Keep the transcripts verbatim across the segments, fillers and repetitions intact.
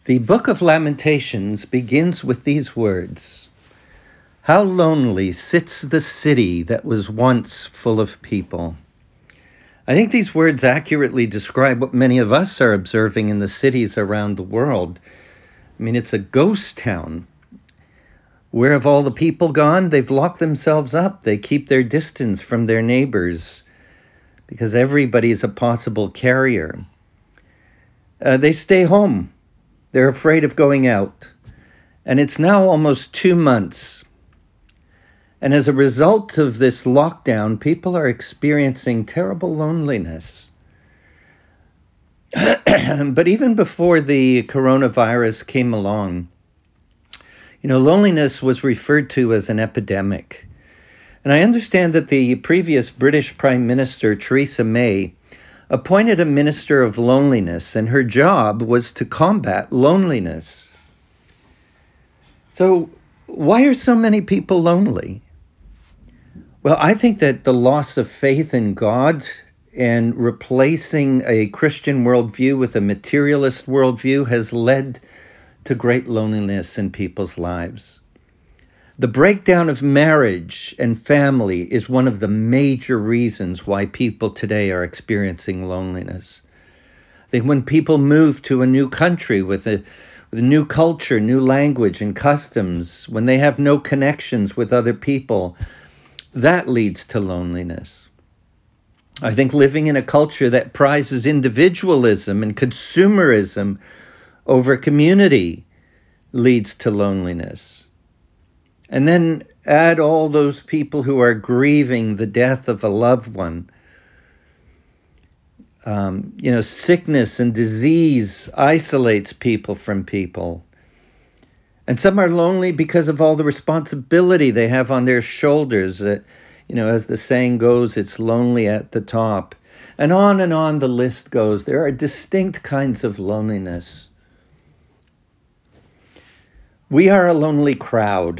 The Book of Lamentations begins with these words: "How lonely sits the city that was once full of people." I think these words accurately describe what many of us are observing in the cities around the world. I mean, it's a ghost town. Where have all the people gone? They've locked themselves up. They keep their distance from their neighbors because everybody's a possible carrier. Uh, they stay home. They're afraid of going out. And it's now almost two months. And as a result of this lockdown, people are experiencing terrible loneliness. But even before the coronavirus came along, you know, loneliness was referred to as an epidemic. And I understand that the previous British Prime Minister, Theresa May, appointed a minister of loneliness, and her job was to combat loneliness. So why are so many people lonely? Well, I think that the loss of faith in God and replacing a Christian worldview with a materialist worldview has led to great loneliness in people's lives. The breakdown of marriage and family is one of the major reasons why people today are experiencing loneliness. I think when people move to a new country with a, with a new culture, new language and customs, when they have no connections with other people, that leads to loneliness. I think living in a culture that prizes individualism and consumerism over community leads to loneliness. And then add all those people who are grieving the death of a loved one. Um, you know, sickness and disease isolates people from people. And some are lonely because of all the responsibility they have on their shoulders. That, you know, as the saying goes, it's lonely at the top. And on and on the list goes. There are distinct kinds of loneliness. We are a lonely crowd.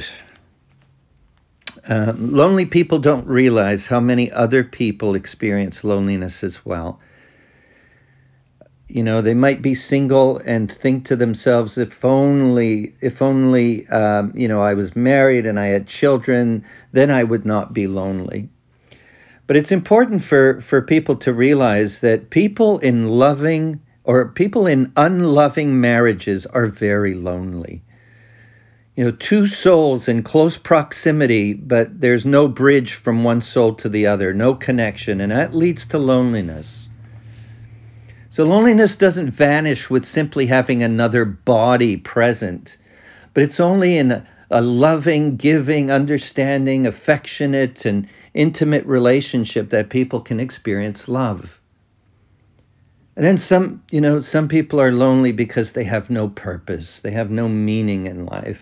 Uh, lonely people don't realize how many other people experience loneliness as well. You know, they might be single and think to themselves, if only, if only, um, you know, I was married and I had children, then I would not be lonely. But it's important for, for people to realize that people in loving or people in unloving marriages are very lonely. You know, two souls in close proximity, but there's no bridge from one soul to the other, no connection, and that leads to loneliness. So loneliness doesn't vanish with simply having another body present, but it's only in a, a loving, giving, understanding, affectionate, and intimate relationship that people can experience love. And then some, you know, some people are lonely because they have no purpose, they have no meaning in life.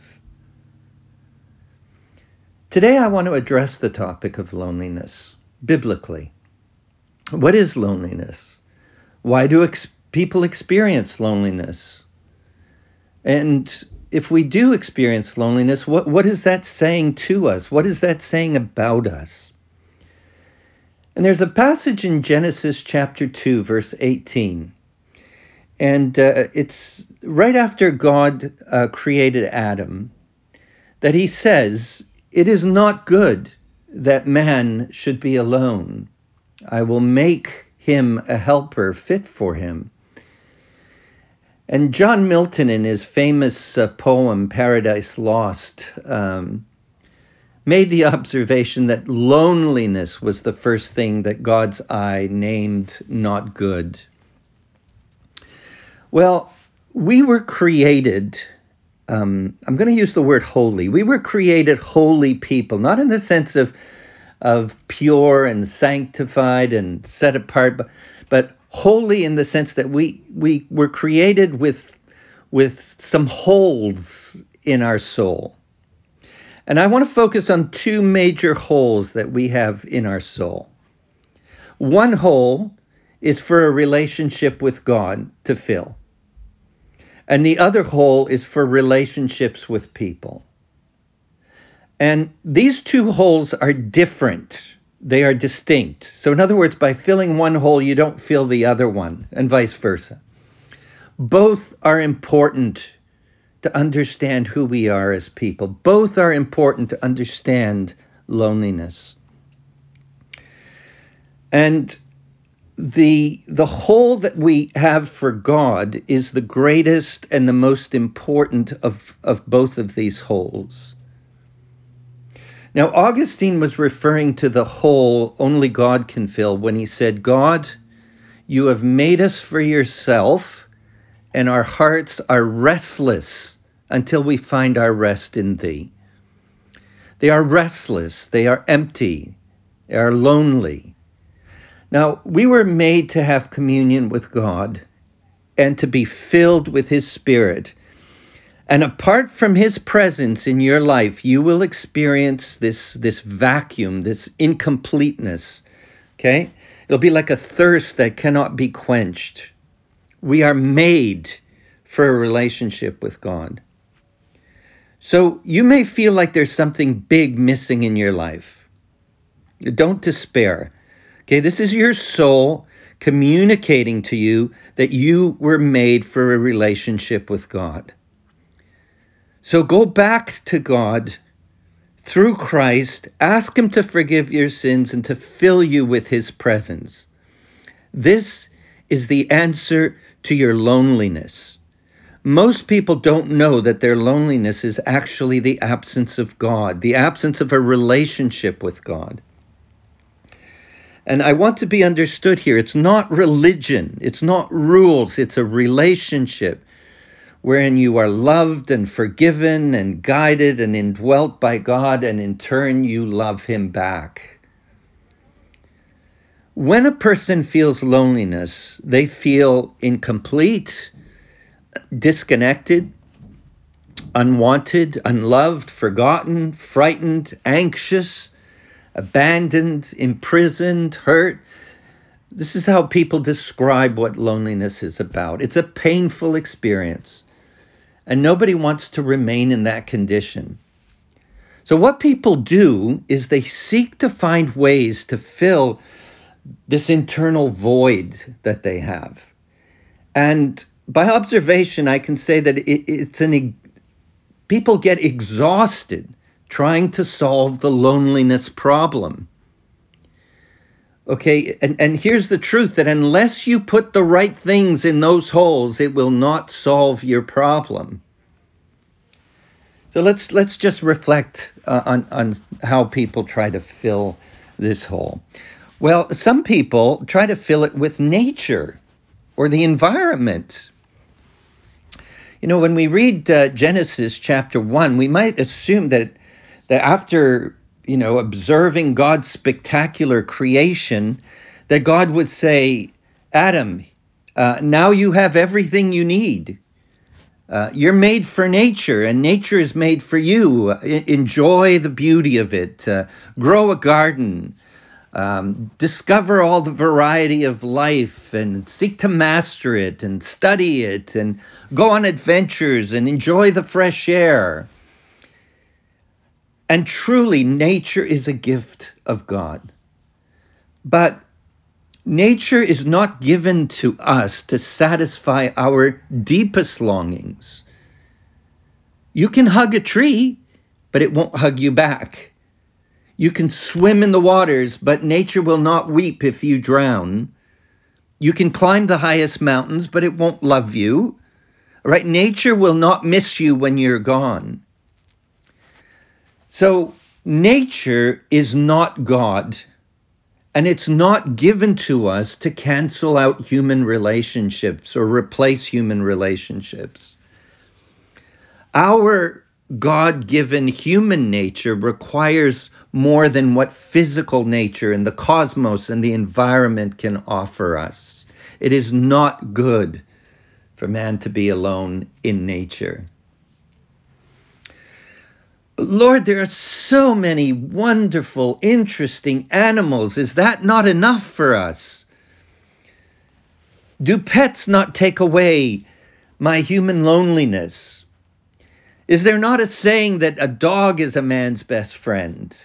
Today I want to address the topic of loneliness biblically. What is loneliness? Why do ex- people experience loneliness? And if we do experience loneliness, what, what is that saying to us? What is that saying about us? And there's a passage in Genesis chapter two, verse eighteen. And uh, it's right after God uh, created Adam that he says, "It is not good that man should be alone. I will make him a helper fit for him." And John Milton, in his famous uh, poem, Paradise Lost, um, made the observation that loneliness was the first thing that God's eye named not good. Well, we were created, um, I'm going to use the word holy. We were created holy people, not in the sense of of pure and sanctified and set apart, but, but holy in the sense that we we were created with with some holes in our soul. And I want to focus on two major holes that we have in our soul. One hole is for a relationship with God to fill. And the other hole is for relationships with people. And these two holes are different. They are distinct. So in other words, by filling one hole, you don't fill the other one, and vice versa. Both are important to understand who we are as people. Both are important to understand loneliness. And the the hole that we have for God is the greatest and the most important of, of both of these holes. Now, Augustine was referring to the hole only God can fill when he said, God, you have made us for yourself, and our hearts are restless until we find our rest in thee. They are restless, they are empty, they are lonely. Now, we were made to have communion with God and to be filled with his Spirit. And apart from his presence in your life, you will experience this, this vacuum, this incompleteness, okay? It'll be like a thirst that cannot be quenched. We are made for a relationship with God. So you may feel like there's something big missing in your life. Don't despair. Okay, this is your soul communicating to you that you were made for a relationship with God. So go back to God through Christ, ask him to forgive your sins and to fill you with his presence. This is the answer to your loneliness. Most people don't know that their loneliness is actually the absence of God, the absence of a relationship with God. And I want to be understood here. It's not religion. It's not rules. It's a relationship wherein you are loved and forgiven and guided and indwelt by God, and in turn you love him back. When a person feels loneliness, they feel incomplete, disconnected, unwanted, unloved, forgotten, frightened, anxious, abandoned, imprisoned, hurt. This is how people describe what loneliness is about. It's a painful experience, and nobody wants to remain in that condition. So what people do is they seek to find ways to fill this internal void that they have. And by observation, I can say that it, it's an people get exhausted trying to solve the loneliness problem. Okay, and, and here's the truth, that unless you put the right things in those holes, it will not solve your problem. So let's let's just reflect uh, on, on how people try to fill this hole. Well, some people try to fill it with nature or the environment. You know, when we read uh, Genesis chapter one, we might assume that that after, you know, observing God's spectacular creation, that God would say, Adam, uh, now you have everything you need. Uh, you're made for nature, and nature is made for you. Uh, enjoy the beauty of it. Uh, grow a garden. Um, discover all the variety of life and seek to master it and study it and go on adventures and enjoy the fresh air. And truly, nature is a gift of God. But nature is not given to us to satisfy our deepest longings. You can hug a tree, but it won't hug you back. You can swim in the waters, but nature will not weep if you drown. You can climb the highest mountains, but it won't love you. Right? Nature will not miss you when you're gone. So nature is not God, and it's not given to us to cancel out human relationships or replace human relationships. Our God-given human nature requires more than what physical nature and the cosmos and the environment can offer us. It is not good for man to be alone in nature. Lord, there are so many wonderful, interesting animals. Is that not enough for us? Do pets not take away my human loneliness? Is there not a saying that a dog is a man's best friend?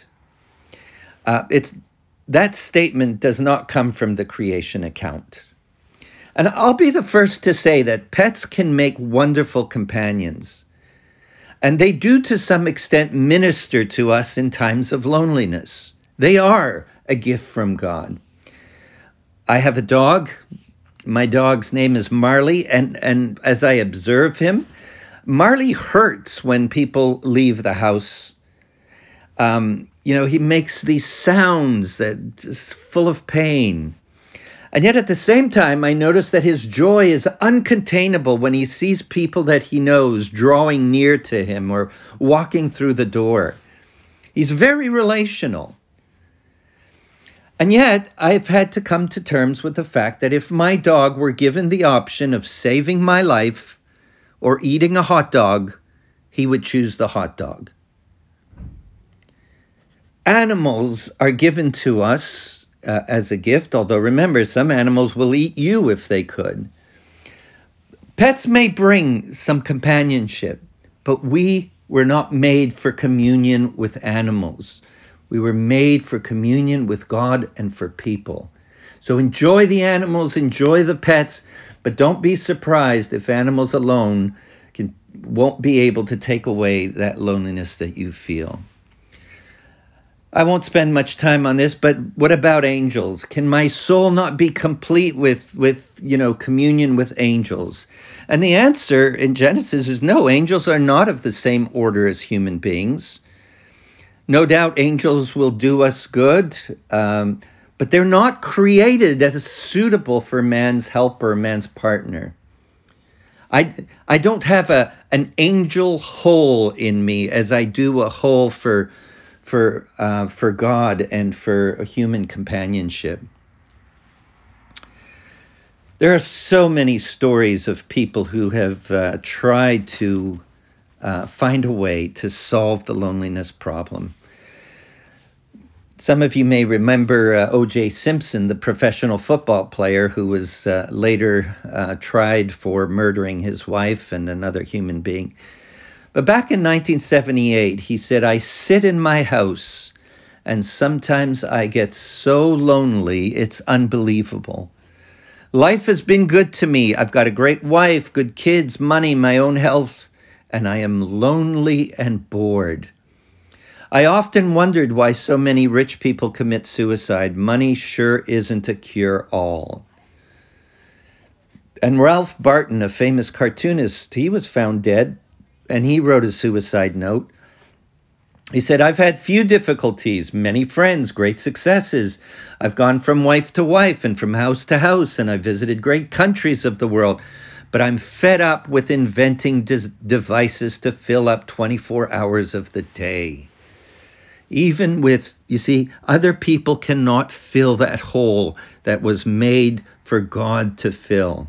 Uh, it's that statement does not come from the creation account. And I'll be the first to say that pets can make wonderful companions. And they do, to some extent, minister to us in times of loneliness. They are a gift from God. I have a dog. My dog's name is Marley. And, and as I observe him, Marley hurts when people leave the house. Um, you know, he makes these sounds that just full of pain. And yet at the same time, I notice that his joy is uncontainable when he sees people that he knows drawing near to him or walking through the door. He's very relational. And yet I've had to come to terms with the fact that if my dog were given the option of saving my life or eating a hot dog, he would choose the hot dog. Animals are given to us Uh, as a gift, although remember, some animals will eat you if they could. Pets may bring some companionship, but we were not made for communion with animals. We were made for communion with God and for people. So enjoy the animals, enjoy the pets, but don't be surprised if animals alone can, won't be able to take away that loneliness that you feel. I won't spend much time on this, but what about angels? Can my soul not be complete with, with, you know, communion with angels? And the answer in Genesis is no, angels are not of the same order as human beings. No doubt angels will do us good, um, but they're not created as suitable for man's helper, man's partner. I, I don't have a an angel hole in me as I do a hole for for uh, for God and for a human companionship. There are so many stories of people who have uh, tried to uh, find a way to solve the loneliness problem. Some of you may remember uh, O J Simpson, the professional football player who was uh, later uh, tried for murdering his wife and another human being. But back in nineteen seventy-eight, he said, "I sit in my house and sometimes I get so lonely, it's unbelievable. Life has been good to me. I've got a great wife, good kids, money, my own health, and I am lonely and bored. I often wondered why so many rich people commit suicide. Money sure isn't a cure-all." And Ralph Barton, a famous cartoonist, he was found dead, and he wrote a suicide note. He said, "I've had few difficulties, many friends, great successes. I've gone from wife to wife and from house to house, and I've visited great countries of the world. But I'm fed up with inventing dis- devices to fill up twenty-four hours of the day." Even with, you see, other people cannot fill that hole that was made for God to fill.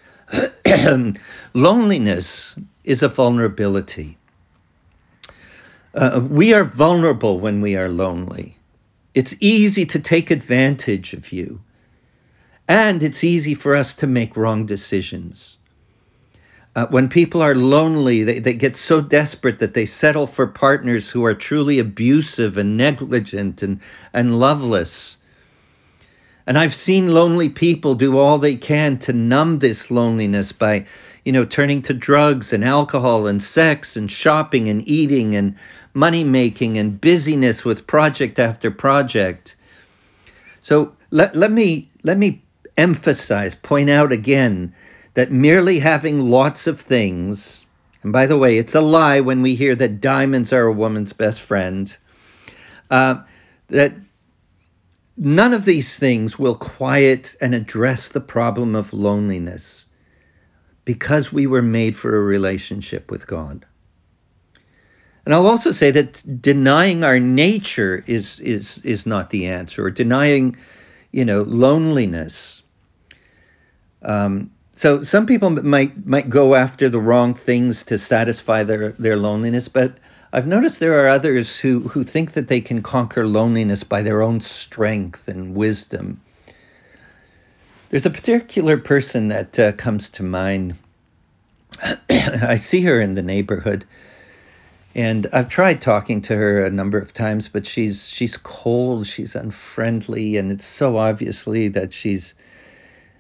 Loneliness is a vulnerability. Uh, we are vulnerable when we are lonely. It's easy to take advantage of you. And it's easy for us to make wrong decisions. Uh, when people are lonely, they, they get so desperate that they settle for partners who are truly abusive and negligent and, and loveless. And I've seen lonely people do all they can to numb this loneliness by, you know, turning to drugs and alcohol and sex and shopping and eating and money making and busyness with project after project. So let, let me let me emphasize, point out again, that merely having lots of things, and by the way, it's a lie when we hear that diamonds are a woman's best friend, uh, that none of these things will quiet and address the problem of loneliness, because we were made for a relationship with God. And I'll also say that denying our nature is is is not the answer, or denying, you know, loneliness. Um, so some people might might go after the wrong things to satisfy their, their loneliness, but I've noticed there are others who, who think that they can conquer loneliness by their own strength and wisdom. There's a particular person that uh, comes to mind. I see her in the neighborhood, and I've tried talking to her a number of times, but she's she's cold, she's unfriendly, and it's so obviously that she's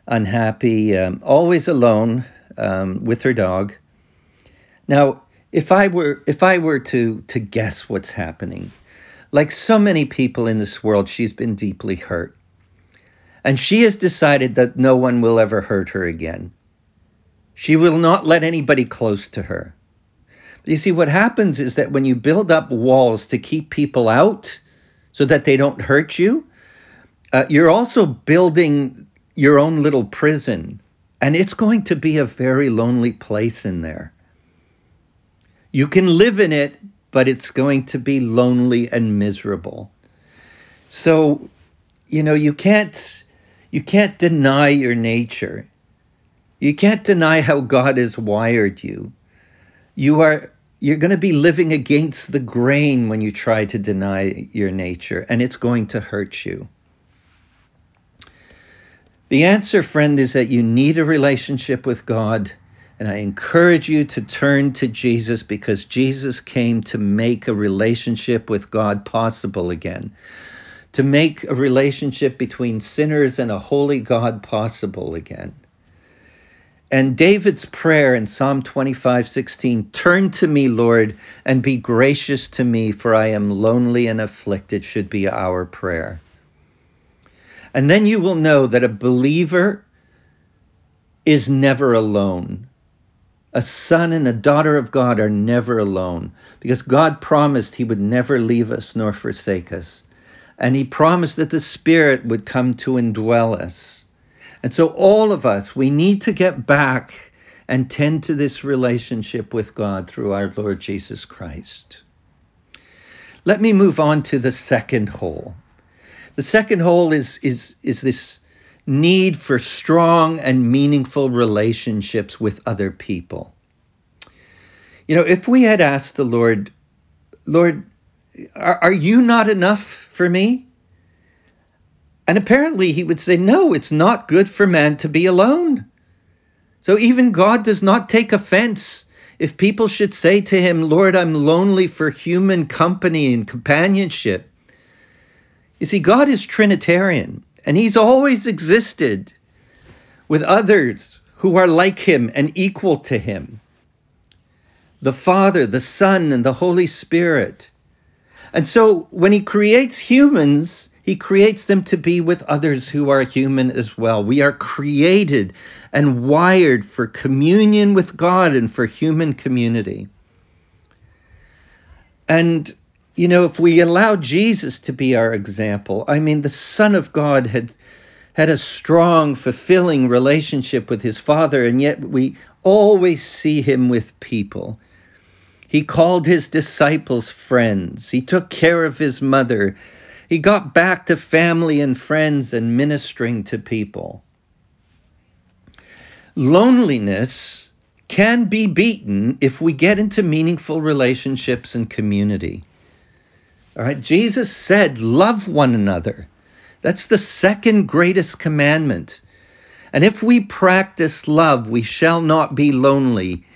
unhappy, um, always alone um, with her dog. Now, if I were if I were to to guess what's happening, like so many people in this world, she's been deeply hurt. And she has decided that no one will ever hurt her again. She will not let anybody close to her. But you see, what happens is that when you build up walls to keep people out so that they don't hurt you, uh, you're also building your own little prison. And it's going to be a very lonely place in there. You can live in it, but it's going to be lonely and miserable. So, you know, you can't you can't deny your nature. You can't deny how God has wired you. You are you're going to be living against the grain when you try to deny your nature, and it's going to hurt you. The answer, friend, is that you need a relationship with God. And I encourage you to turn to Jesus, because Jesus came to make a relationship with God possible again, to make a relationship between sinners and a holy God possible again. And David's prayer in Psalm twenty-five sixteen, "Turn to me, Lord, and be gracious to me, for I am lonely and afflicted," should be our prayer. And then you will know that a believer is never alone. A son and a daughter of God are never alone, because God promised he would never leave us nor forsake us. And he promised that the Spirit would come to indwell us. And so all of us, we need to get back and tend to this relationship with God through our Lord Jesus Christ. Let me move on to the second hole. The second hole is, is, is this need for strong and meaningful relationships with other people. You know, if we had asked the Lord, Lord, are, are you not enough for me? And apparently he would say, no, it's not good for man to be alone. So even God does not take offense if people should say to him, Lord, I'm lonely for human company and companionship. You see, God is Trinitarian, and he's always existed with others who are like him and equal to him. The Father, the Son, and the Holy Spirit. And so when he creates humans, he creates them to be with others who are human as well. We are created and wired for communion with God and for human community. And, you know, if we allow Jesus to be our example, I mean, the Son of God had had a strong, fulfilling relationship with his Father, and yet we always see him with people. He called his disciples friends. He took care of his mother. He got back to family and friends and ministering to people. Loneliness can be beaten if we get into meaningful relationships and community. All right, Jesus said, love one another. That's the second greatest commandment. And if we practice love, we shall not be lonely.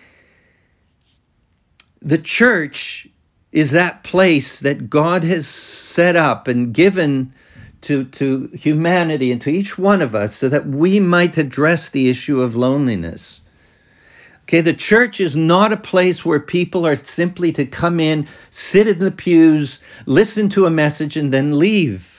The church is that place that God has set up and given to, to humanity and to each one of us so that we might address the issue of loneliness. Okay, the church is not a place where people are simply to come in, sit in the pews, listen to a message, and then leave.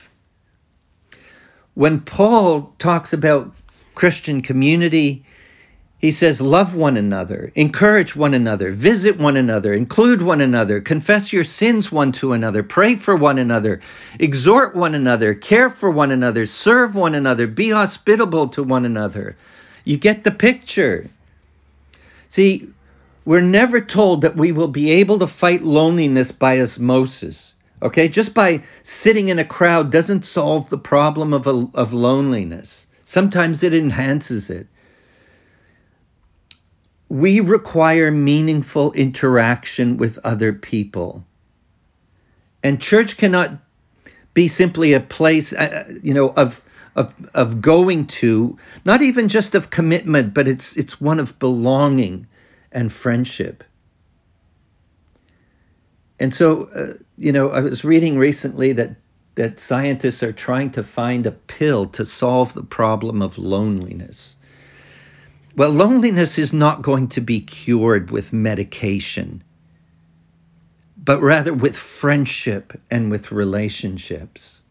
When Paul talks about Christian community, he says, love one another, encourage one another, visit one another, include one another, confess your sins one to another, pray for one another, exhort one another, care for one another, serve one another, be hospitable to one another. You get the picture. See, we're never told that we will be able to fight loneliness by osmosis. Okay, just by sitting in a crowd doesn't solve the problem of, a, of loneliness. Sometimes it enhances it. We require meaningful interaction with other people. And church cannot be simply a place, uh, you know, of, of, of going to, not even just of commitment, but it's, it's one of belonging and friendship. And so, uh, you know, I was reading recently that that scientists are trying to find a pill to solve the problem of loneliness. Well, loneliness is not going to be cured with medication, but rather with friendship and with relationships.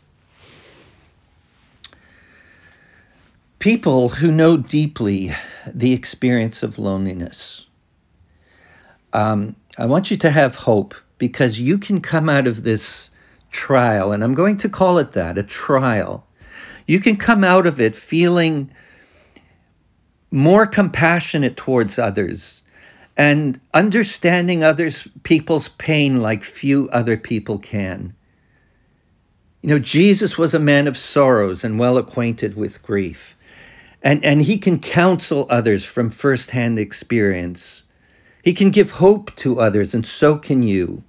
People who know deeply the experience of loneliness, um, I want you to have hope, because you can come out of this trial, and I'm going to call it that, a trial. You can come out of it feeling more compassionate towards others and understanding others people's pain like few other people can. You know, Jesus was a man of sorrows and well acquainted with grief. And, and he can counsel others from firsthand experience. He can give hope to others, and so can you.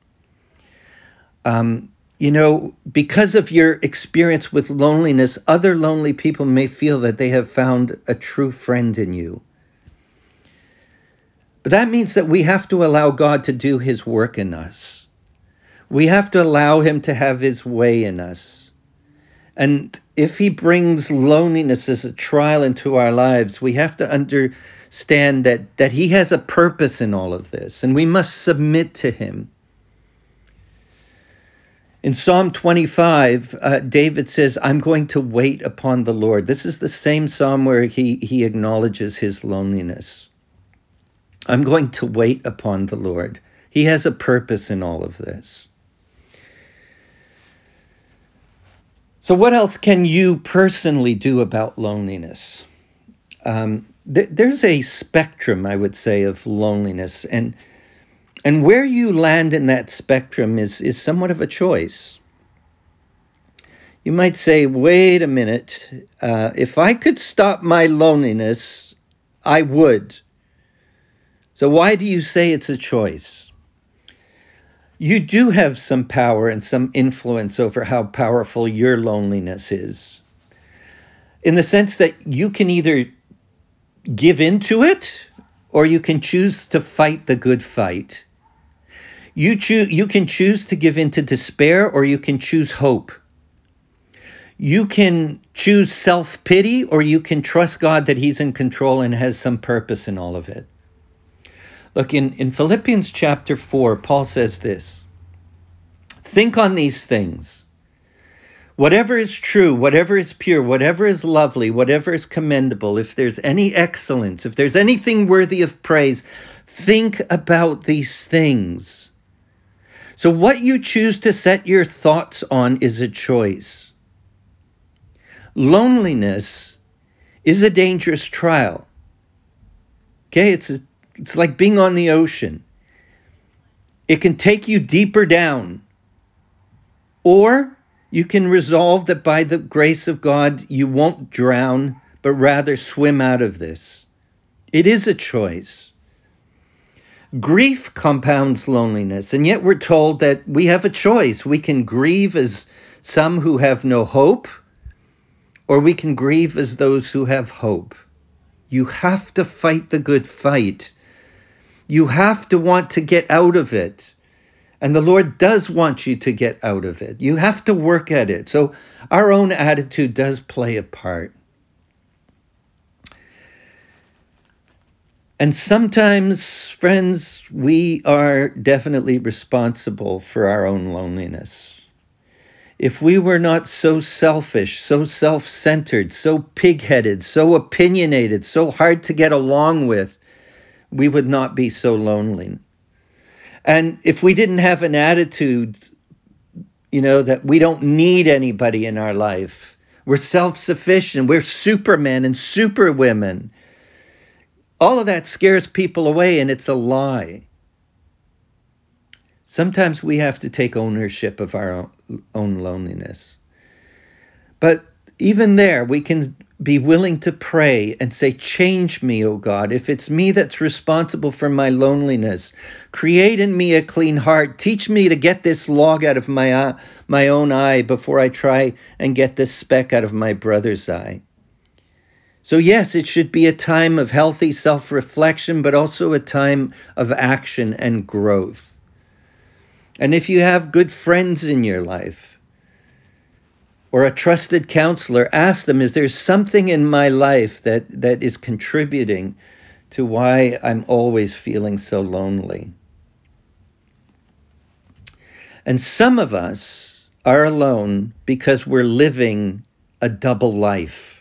Um, you know, because of your experience with loneliness, other lonely people may feel that they have found a true friend in you. But that means that we have to allow God to do his work in us. We have to allow him to have his way in us. And if he brings loneliness as a trial into our lives, we have to understand that, that he has a purpose in all of this, and we must submit to him. In Psalm twenty-five, uh, David says, I'm going to wait upon the Lord. This is the same psalm where he, he acknowledges his loneliness. I'm going to wait upon the Lord. He has a purpose in all of this. So what else can you personally do about loneliness? Um, th- there's a spectrum, I would say, of loneliness. And And where you land in that spectrum is, is somewhat of a choice. You might say, wait a minute, uh, if I could stop my loneliness, I would. So why do you say it's a choice? You do have some power and some influence over how powerful your loneliness is, in the sense that you can either give into it or you can choose to fight the good fight. You choose. You can choose to give in to despair, or you can choose hope. You can choose self-pity, or you can trust God that he's in control and has some purpose in all of it. Look, in, in Philippians chapter four, Paul says this: think on these things. Whatever is true, whatever is pure, whatever is lovely, whatever is commendable, if there's any excellence, if there's anything worthy of praise, think about these things. So what you choose to set your thoughts on is a choice. Loneliness is a dangerous trial. Okay, it's a, it's like being on the ocean. It can take you deeper down. Or you can resolve that by the grace of God, you won't drown, but rather swim out of this. It is a choice. Grief compounds loneliness, and yet we're told that we have a choice. We can grieve as some who have no hope, or we can grieve as those who have hope. You have to fight the good fight. You have to want to get out of it. And the Lord does want you to get out of it. You have to work at it. So our own attitude does play a part. And sometimes, friends, we are definitely responsible for our own loneliness. If we were not so selfish, so self-centered, so pig-headed, so opinionated, so hard to get along with, we would not be so lonely. And if we didn't have an attitude, you know, that we don't need anybody in our life, we're self-sufficient, we're supermen and superwomen, all of that scares people away, and it's a lie. Sometimes we have to take ownership of our own loneliness. But even there, we can be willing to pray and say, change me, O God. If it's me that's responsible for my loneliness, create in me a clean heart. Teach me to get this log out of my, uh, my own eye before I try and get this speck out of my brother's eye. So yes, it should be a time of healthy self-reflection, but also a time of action and growth. And if you have good friends in your life, or a trusted counselor, ask them, is there something in my life that, that is contributing to why I'm always feeling so lonely? And some of us are alone because we're living a double life.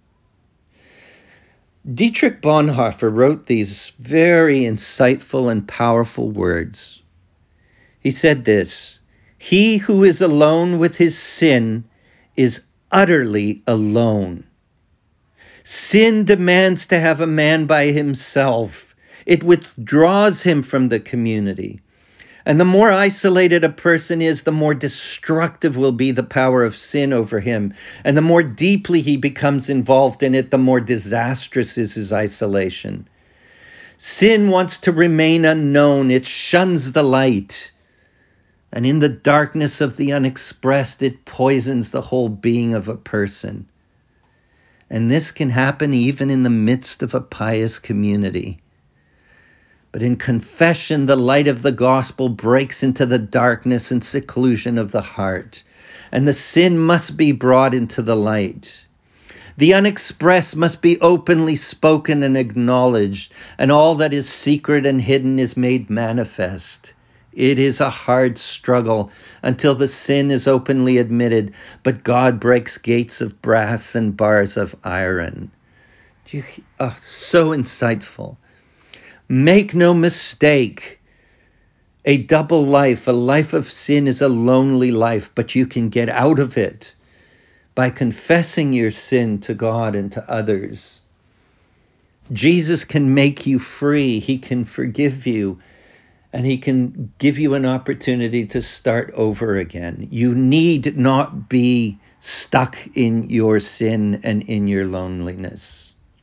Dietrich Bonhoeffer wrote these very insightful and powerful words. He said this: "He who is alone with his sin is utterly alone. Sin demands to have a man by himself. It withdraws him from the community. And the more isolated a person is, the more destructive will be the power of sin over him. And the more deeply he becomes involved in it, the more disastrous is his isolation. Sin wants to remain unknown. It shuns the light. And in the darkness of the unexpressed, it poisons the whole being of a person. And this can happen even in the midst of a pious community. But in confession, the light of the gospel breaks into the darkness and seclusion of the heart, and the sin must be brought into the light. The unexpressed must be openly spoken and acknowledged, and all that is secret and hidden is made manifest. It is a hard struggle until the sin is openly admitted, but God breaks gates of brass and bars of iron." Do you, oh, so insightful. Make no mistake, a double life, a life of sin, is a lonely life, but you can get out of it by confessing your sin to God and to others. Jesus can make you free. He can forgive you, and he can give you an opportunity to start over again. You need not be stuck in your sin and in your loneliness.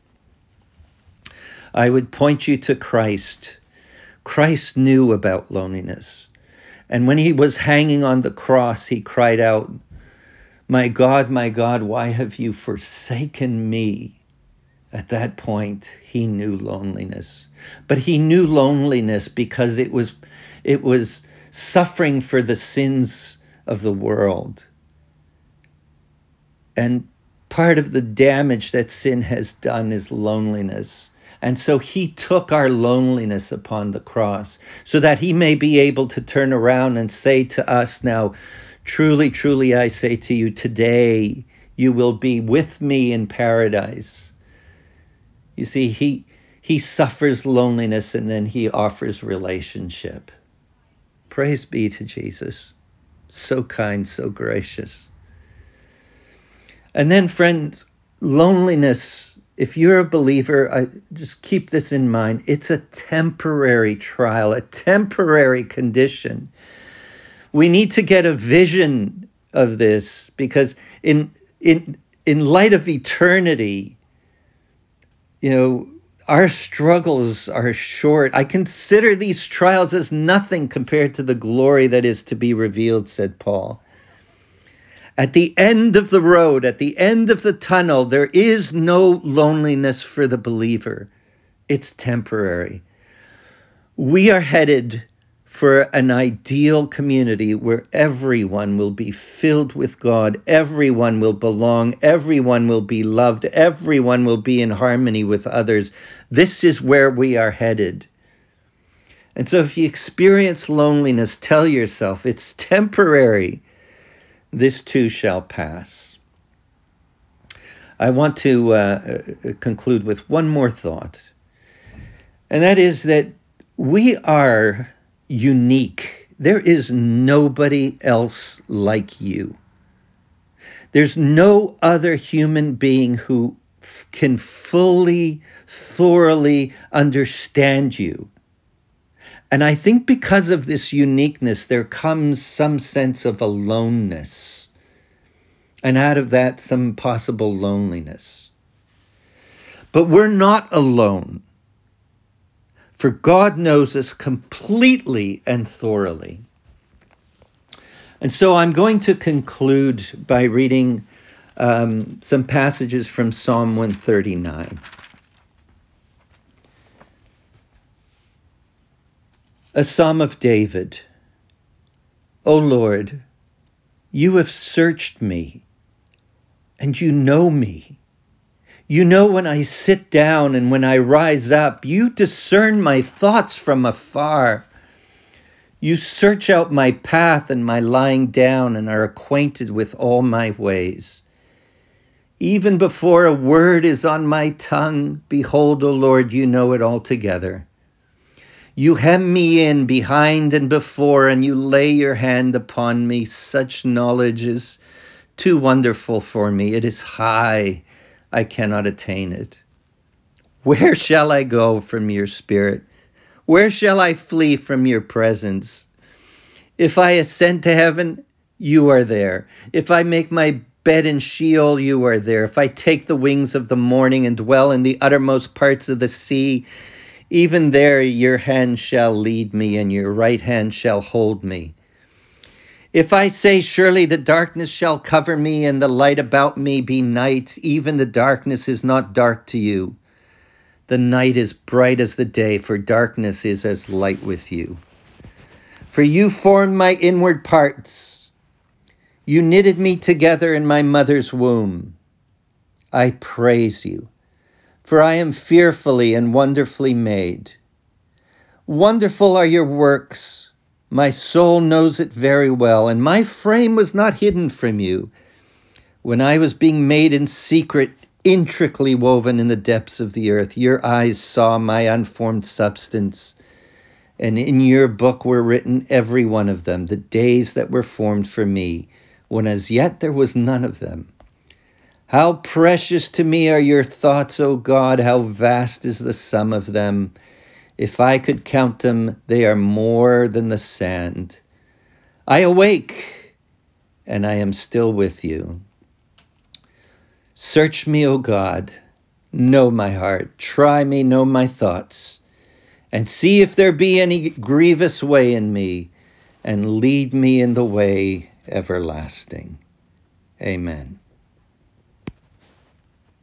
I would point you to Christ. Christ knew about loneliness. And when he was hanging on the cross, he cried out, "My God, my God, why have you forsaken me?" At that point, he knew loneliness. But he knew loneliness because it was, it was suffering for the sins of the world. And part of the damage that sin has done is loneliness. And so he took our loneliness upon the cross so that he may be able to turn around and say to us now, "Truly, truly, I say to you, today you will be with me in paradise." You see, he, he suffers loneliness and then he offers relationship. Praise be to Jesus. So kind, so gracious. And then, friends, loneliness, if you're a believer, I just keep this in mind. It's a temporary trial, a temporary condition. We need to get a vision of this because in in in light of eternity, you know, our struggles are short. I consider these trials as nothing compared to the glory that is to be revealed, said Paul. At the end of the road, at the end of the tunnel, there is no loneliness for the believer. It's temporary. We are headed for an ideal community where everyone will be filled with God, everyone will belong, everyone will be loved, everyone will be in harmony with others. This is where we are headed. And so if you experience loneliness, tell yourself it's temporary. This too shall pass. I want to uh, conclude with one more thought, and that is that we are unique. There is nobody else like you. There's no other human being who f- can fully, thoroughly understand you. And I think because of this uniqueness, there comes some sense of aloneness. And out of that, some possible loneliness. But we're not alone. For God knows us completely and thoroughly. And so I'm going to conclude by reading um, some passages from Psalm one thirty-nine. A Psalm of David. O Lord, you have searched me and you know me. You know when I sit down and when I rise up. You discern my thoughts from afar. You search out my path and my lying down and are acquainted with all my ways. Even before a word is on my tongue, behold, O Lord, you know it altogether. You hem me in behind and before, and you lay your hand upon me. Such knowledge is too wonderful for me. It is high. I cannot attain it. Where shall I go from your spirit? Where shall I flee from your presence? If I ascend to heaven, you are there. If I make my bed in Sheol, you are there. If I take the wings of the morning and dwell in the uttermost parts of the sea, even there your hand shall lead me and your right hand shall hold me. If I say, surely the darkness shall cover me and the light about me be night, even the darkness is not dark to you. The night is bright as the day, for darkness is as light with you. For you formed my inward parts. You knitted me together in my mother's womb. I praise you, for I am fearfully and wonderfully made. Wonderful are your works. My soul knows it very well, and my frame was not hidden from you. When I was being made in secret, intricately woven in the depths of the earth, your eyes saw my unformed substance, and in your book were written every one of them, the days that were formed for me, when as yet there was none of them. How precious to me are your thoughts, O God, how vast is the sum of them. If I could count them, they are more than the sand. I awake, and I am still with you. Search me, O God, know my heart, try me, know my thoughts, and see if there be any grievous way in me, and lead me in the way everlasting. Amen.